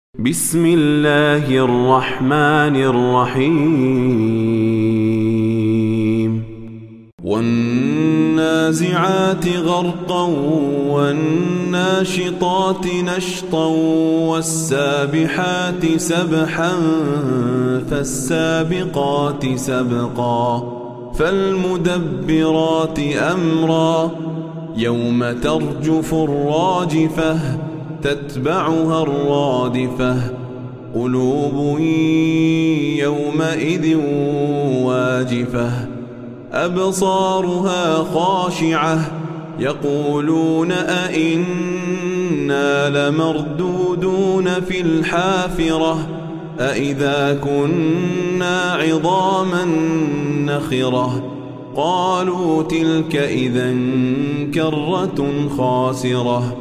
بسم الله الرحمن الرحيم والنازعات غرقا والناشطات نشطا والسابحات سبحا فالسابقات سبقا فالمدبرات أمرا يوم ترجف الراجفة تتبعها الرادفة قلوب يومئذ واجفة أبصارها خاشعة يقولون أئنا لمردودون في الحافرة أئذا كنا عظاما نخرة قالوا تلك إذا كرة خاسرة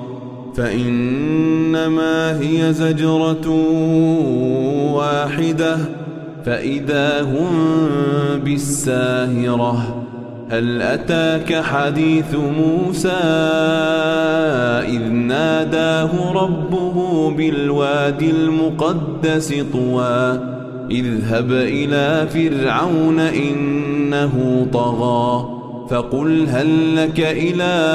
فإنما هي زجرة واحدة فإذا هم بالساهرة هل أتاك حديث موسى إذ ناداه ربه بالوادي المقدس طوى اذهب إلى فرعون إنه طغى فقل هل لك إلى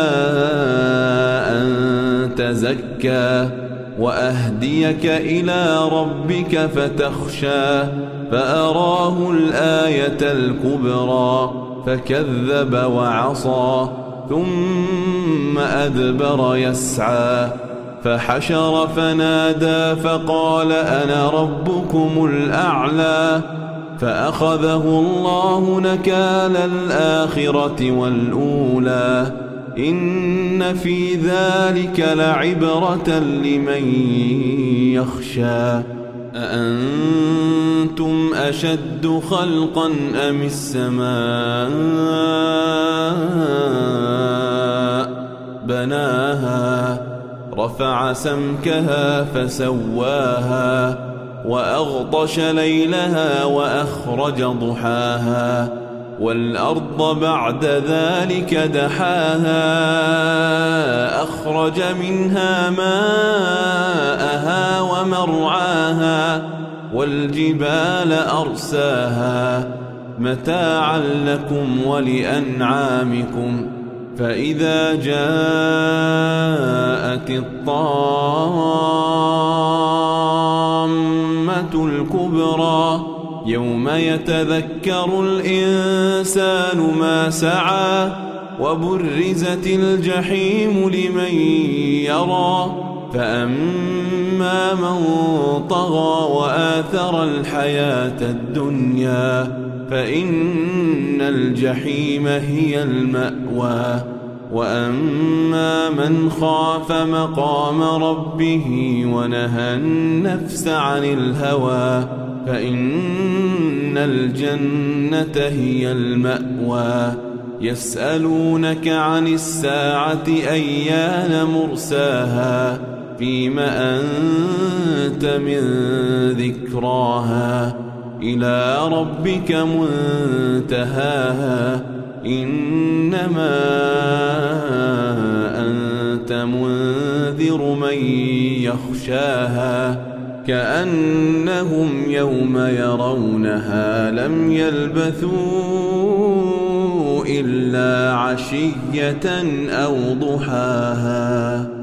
أن تزكى وأهديك إلى ربك فتخشى فأراه الآية الكبرى فكذب وعصى ثم أدبر يسعى فحشر فنادى فقال أنا ربكم الأعلى فأخذه الله نكال الآخرة والأولى إن في ذلك لعبرة لمن يخشى أأنتم أشد خلقا أم السماء بناها رفع سمكها فسواها وأغطش ليلها وأخرج ضحاها والأرض بعد ذلك دحاها أخرج منها ماءها ومرعاها والجبال أرساها متاعا لكم ولأنعامكم فإذا جاءت الطامة الكبرى يوم يتذكر الإنسان ما سعى وبرزت الجحيم لمن يرى فأما من طغى وآثر الحياة الدنيا فإن الجحيم هي المأوى وأما من خاف مقام ربه ونهى النفس عن الهوى فإن الجنة هي المأوى يسألونك عن الساعة أيان مرساها فيم أنت من ذكراها إلى ربك منتهاها إنما أنت منذر من يخشاها كأنهم يوم يرونها لم يلبثوا إلا عشية أو ضحاها.